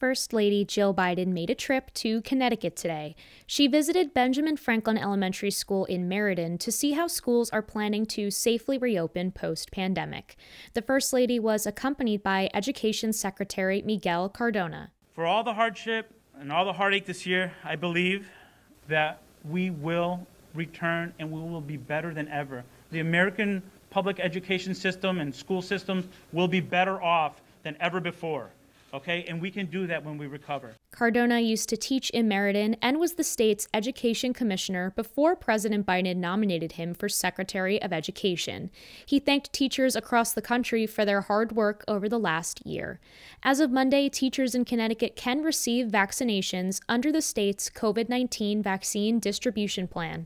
First Lady Jill Biden made a trip to Connecticut today. She visited Benjamin Franklin Elementary School in Meriden to see how schools are planning to safely reopen post-pandemic. The First Lady was accompanied by Education Secretary Miguel Cardona. For all the hardship and all the heartache this year, I believe that we will return and we will be better than ever. The American public education system and school systems will be better off than ever before. Okay, and we can do that when we recover. Cardona used to teach in Meriden and was the state's education commissioner before President Biden nominated him for Secretary of Education. He thanked teachers across the country for their hard work over the last year. As of Monday, teachers in Connecticut can receive vaccinations under the state's COVID-19 vaccine distribution plan.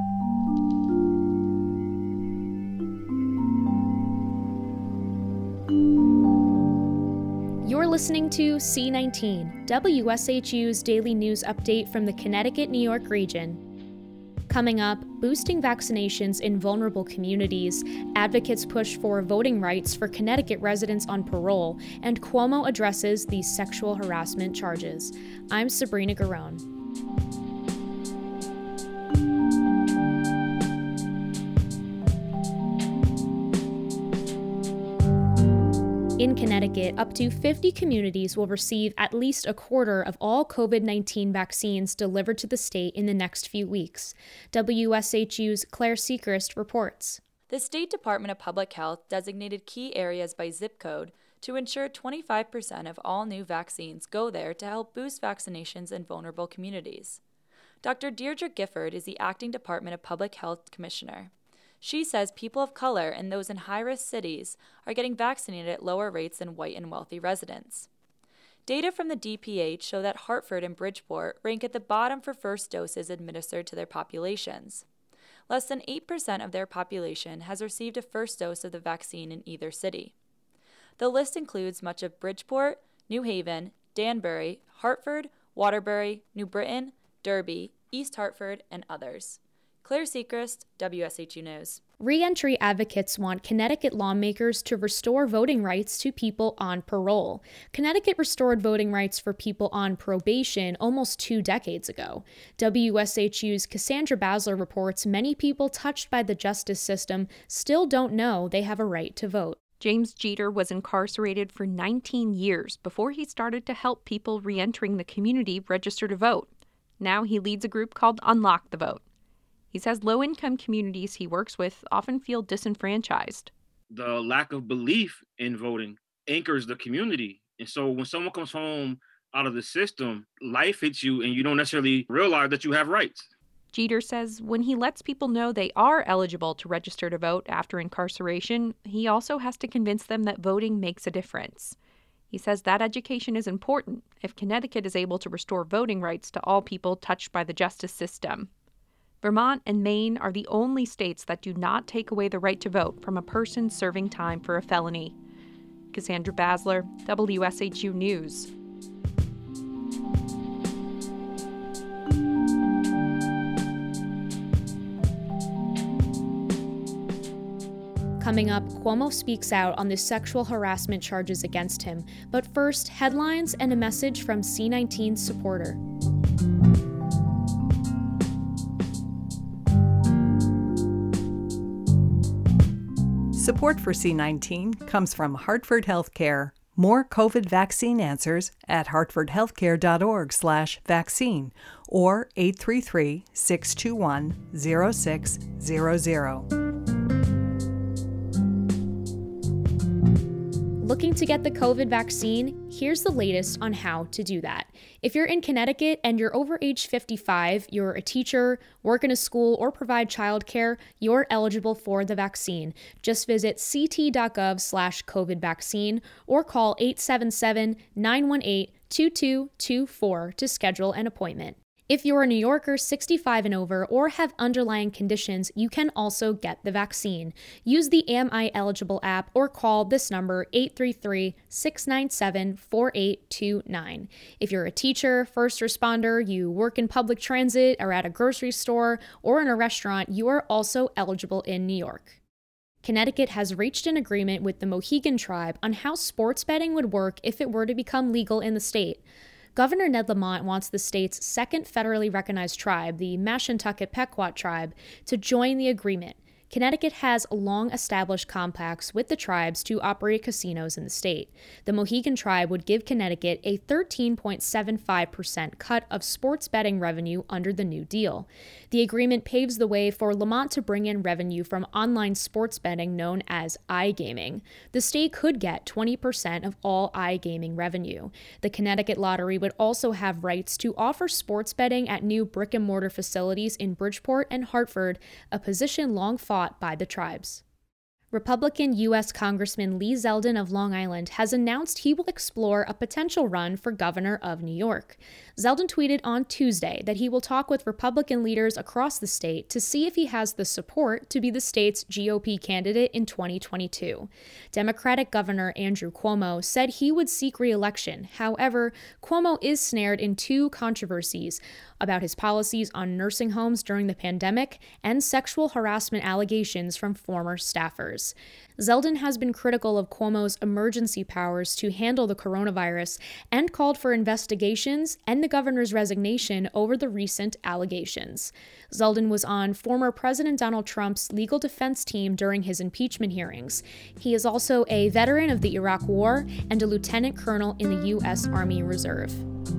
You're listening to C19, WSHU's daily news update from the Connecticut-New York region. Coming up, boosting vaccinations in vulnerable communities, advocates push for voting rights for Connecticut residents on parole, and Cuomo addresses these sexual harassment charges. I'm Sabrina Garone. In Connecticut, up to 50 communities will receive at least a quarter of all COVID-19 vaccines delivered to the state in the next few weeks. WSHU's Claire Sechrist reports. The State Department of Public Health designated key areas by zip code to ensure 25% of all new vaccines go there to help boost vaccinations in vulnerable communities. Dr. Deirdre Gifford is the acting Department of Public Health Commissioner. She says people of color and those in high-risk cities are getting vaccinated at lower rates than white and wealthy residents. Data from the DPH show that Hartford and Bridgeport rank at the bottom for first doses administered to their populations. Less than 8% of their population has received a first dose of the vaccine in either city. The list includes much of Bridgeport, New Haven, Danbury, Hartford, Waterbury, New Britain, Derby, East Hartford, and others. Claire Sechrist, WSHU News. Re-entry advocates want Connecticut lawmakers to restore voting rights to people on parole. Connecticut restored voting rights for people on probation almost 2 decades ago. WSHU's Cassandra Basler reports many people touched by the justice system still don't know they have a right to vote. James Jeter was incarcerated for 19 years before he started to help people re-entering the community register to vote. Now he leads a group called Unlock the Vote. He says low-income communities he works with often feel disenfranchised. The lack of belief in voting anchors the community. And so when someone comes home out of the system, life hits you and you don't necessarily realize that you have rights. Jeter says when he lets people know they are eligible to register to vote after incarceration, he also has to convince them that voting makes a difference. He says that education is important if Connecticut is able to restore voting rights to all people touched by the justice system. Vermont and Maine are the only states that do not take away the right to vote from a person serving time for a felony. Cassandra Basler, WSHU News. Coming up, Cuomo speaks out on the sexual harassment charges against him. But first, headlines and a message from C19's supporter. Support for C19 comes from Hartford Healthcare. More COVID vaccine answers at hartfordhealthcare.org/vaccine or 833-621-0600. Looking to get the COVID vaccine? Here's the latest on how to do that. If you're in Connecticut and you're over age 55, you're a teacher, work in a school, or provide childcare, you're eligible for the vaccine. Just visit ct.gov/COVID vaccine or call 877-918-2224 to schedule an appointment. If you're a New Yorker 65 and over or have underlying conditions, you can also get the vaccine. Use the Am I Eligible app or call this number 833-697-4829. If you're a teacher, first responder, you work in public transit or at a grocery store or in a restaurant, you are also eligible in New York. Connecticut has reached an agreement with the Mohegan Tribe on how sports betting would work if it were to become legal in the state. Governor Ned Lamont wants the state's second federally recognized tribe, the Mashantucket Pequot Tribe, to join the agreement. Connecticut has long-established compacts with the tribes to operate casinos in the state. The Mohegan Tribe would give Connecticut a 13.75% cut of sports betting revenue under the new deal. The agreement paves the way for Lamont to bring in revenue from online sports betting known as iGaming. The state could get 20% of all iGaming revenue. The Connecticut Lottery would also have rights to offer sports betting at new brick-and-mortar facilities in Bridgeport and Hartford, a position long fought by the tribes. Republican U.S. Congressman Lee Zeldin of Long Island has announced he will explore a potential run for governor of New York. Zeldin tweeted on Tuesday that he will talk with Republican leaders across the state to see if he has the support to be the state's GOP candidate in 2022. Democratic Governor Andrew Cuomo said he would seek re-election. However, Cuomo is snared in two controversies about his policies on nursing homes during the pandemic and sexual harassment allegations from former staffers. Zeldin has been critical of Cuomo's emergency powers to handle the coronavirus and called for investigations and the governor's resignation over the recent allegations. Zeldin was on former President Donald Trump's legal defense team during his impeachment hearings. He is also a veteran of the Iraq War and a lieutenant colonel in the U.S. Army Reserve.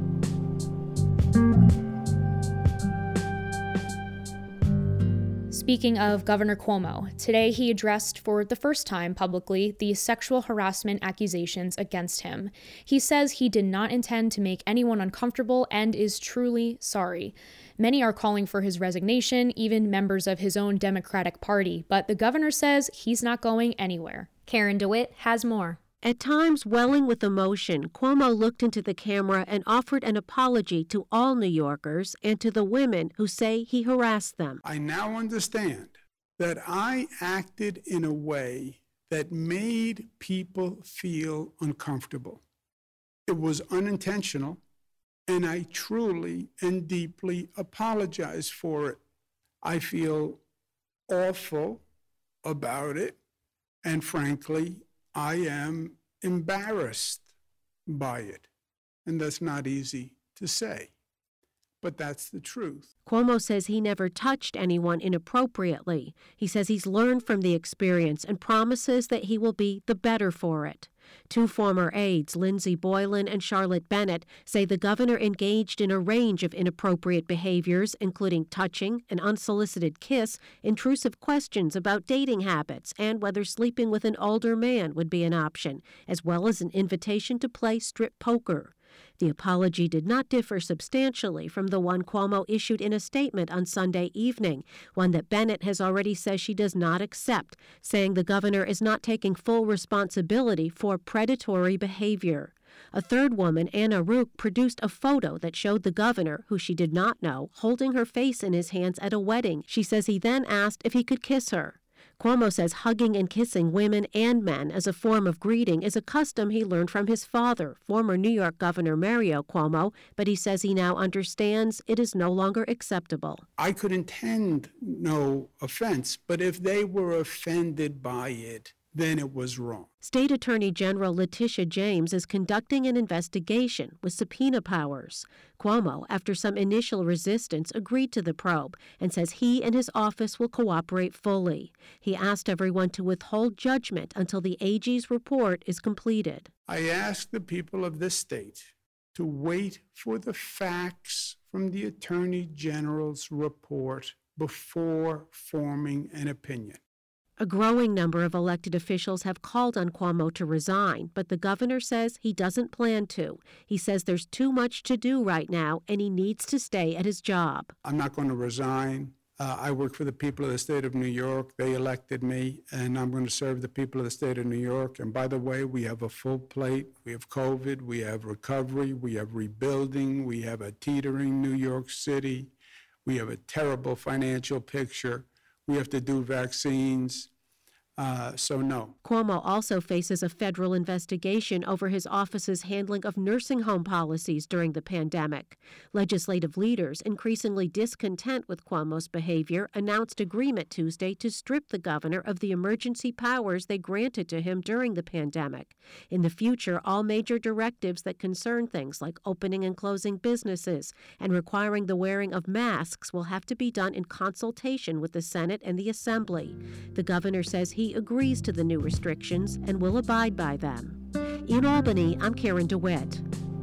Speaking of Governor Cuomo, today he addressed for the first time publicly the sexual harassment accusations against him. He says he did not intend to make anyone uncomfortable and is truly sorry. Many are calling for his resignation, even members of his own Democratic Party, but the governor says he's not going anywhere. Karen DeWitt has more. At times welling with emotion, Cuomo looked into the camera and offered an apology to all New Yorkers and to the women who say he harassed them. I now understand that I acted in a way that made people feel uncomfortable. It was unintentional, and I truly and deeply apologize for it. I feel awful about it, and frankly, I am embarrassed by it. And that's not easy to say, but that's the truth. Cuomo says he never touched anyone inappropriately. He says he's learned from the experience and promises that he will be the better for it. Two former aides, Lindsey Boylan and Charlotte Bennett, say the governor engaged in a range of inappropriate behaviors, including touching, an unsolicited kiss, intrusive questions about dating habits, and whether sleeping with an older man would be an option, as well as an invitation to play strip poker. The apology did not differ substantially from the one Cuomo issued in a statement on Sunday evening, one that Bennett has already said she does not accept, saying the governor is not taking full responsibility for predatory behavior. A third woman, Anna Rook, produced a photo that showed the governor, who she did not know, holding her face in his hands at a wedding. She says he then asked if he could kiss her. Cuomo says hugging and kissing women and men as a form of greeting is a custom he learned from his father, former New York Governor Mario Cuomo, but he says he now understands it is no longer acceptable. I could intend no offense, but if they were offended by it, then it was wrong. State Attorney General Letitia James is conducting an investigation with subpoena powers. Cuomo, after some initial resistance, agreed to the probe and says he and his office will cooperate fully. He asked everyone to withhold judgment until the AG's report is completed. I ask the people of this state to wait for the facts from the Attorney General's report before forming an opinion. A growing number of elected officials have called on Cuomo to resign, but the governor says he doesn't plan to. He says there's too much to do right now, and he needs to stay at his job. I'm not going to resign. I work for the people of the state of New York. They elected me, and I'm going to serve the people of the state of New York. And by the way, we have a full plate. We have COVID. We have recovery. We have rebuilding. We have a teetering New York City. We have a terrible financial picture. We have to do vaccines. So no. Cuomo also faces a federal investigation over his office's handling of nursing home policies during the pandemic. Legislative leaders, increasingly discontent with Cuomo's behavior, announced agreement Tuesday to strip the governor of the emergency powers they granted to him during the pandemic. In the future, all major directives that concern things like opening and closing businesses and requiring the wearing of masks will have to be done in consultation with the Senate and the Assembly. The governor says he agrees to the new restrictions and will abide by them. In Albany, I'm Karen DeWitt.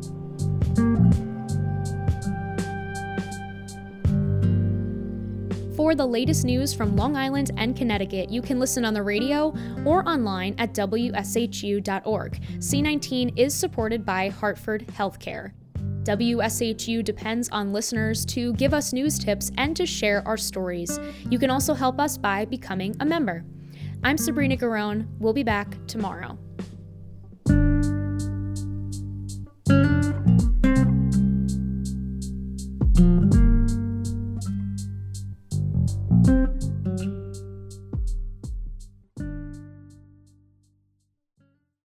For the latest news from Long Island and Connecticut, you can listen on the radio or online at WSHU.org. C19 is supported by Hartford Healthcare. WSHU depends on listeners to give us news tips and to share our stories. You can also help us by becoming a member. I'm Sabrina Garone. We'll be back tomorrow.